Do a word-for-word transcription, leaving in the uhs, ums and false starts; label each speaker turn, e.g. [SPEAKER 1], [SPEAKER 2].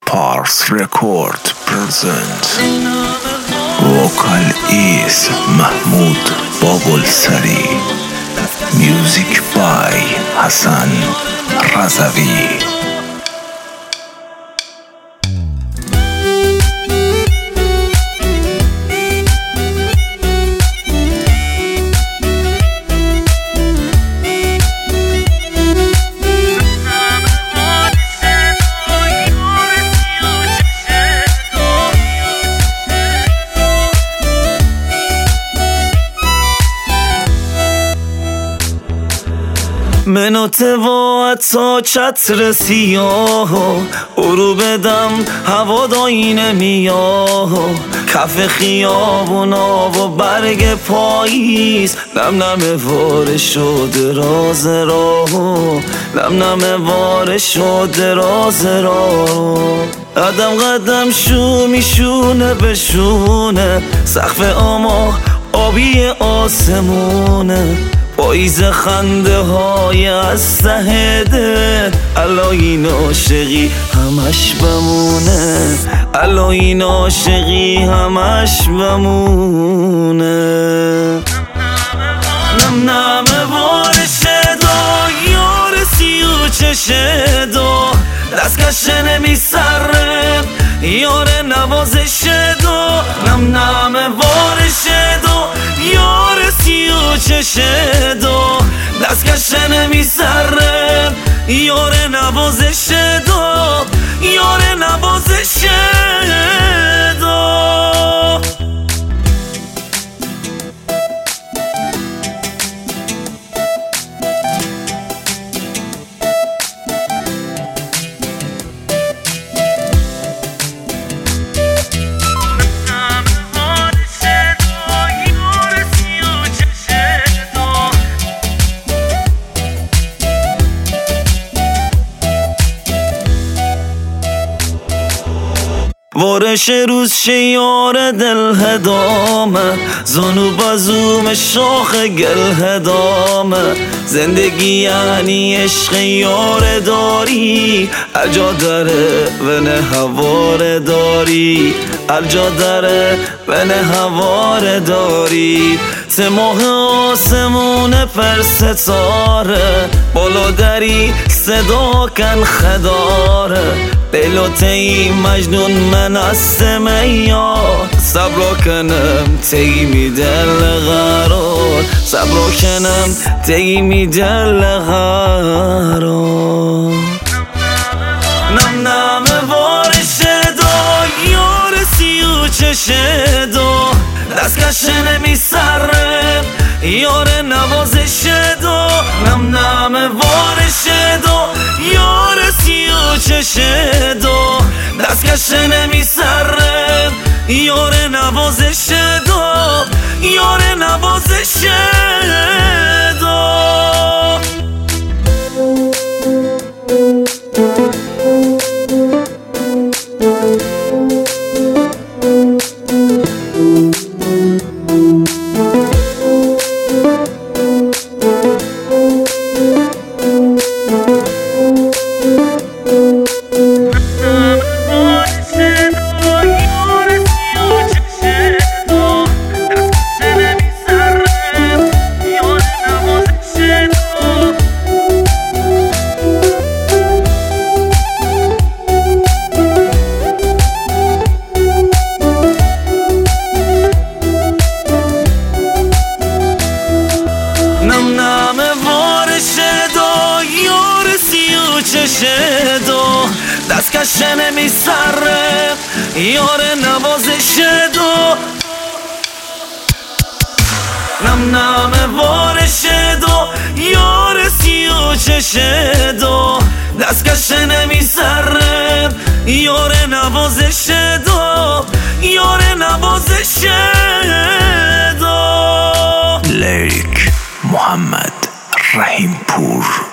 [SPEAKER 1] Pars Record present. Vocal is Mahmoud Bagulsari. Music by Hassan Razavi.
[SPEAKER 2] من و توا تا چتر سیاه برو بدم هوا دایی نمیاه کف خیابونا و برگ پاییز نم نم واره شده راز راه نم نم واره شده راز راه قدم قدم شو میشونه بشونه سقف آما آبی آسمونه پاییز خنده های از ته دل الا این عاشقی همش بمونه الا این عاشقی همش بمونه نم نم بارش دا یار سی و چشه دا دستکش نمی سره یار نوازش دا نم نم بارش دا یار سی و چشه دا دستکش نمی سره یار نوازش دا یار نوازش دا وارش روز شیار دل هدامه زانو بازوم شاخ گل هدامه زندگی یعنی عشق یار داری الجا داره و نه هوار داری الجا داره و نه هوار داری سماه آسمون پر ستاره بالا دری صدا کن خداره دلوتی مجنون من استم یار صبر کنم تی می دل قرار صبر کنم تی می دل قرار نم نم وارش دا یار سی و چشه دا دستکش نمی سره یار نوازش دا نم نم وارش دا یار سی و چشه دا دستکش نمی سره یار نوازش دا یار نوازش دا چشه دا دستکش نمی سره یار نوازش دا نم نم وارش دا یار سی و چشه دا دستکش نمی سره یار نوازش دا یار نوازش دا
[SPEAKER 1] لیریک محمد رحیم پور.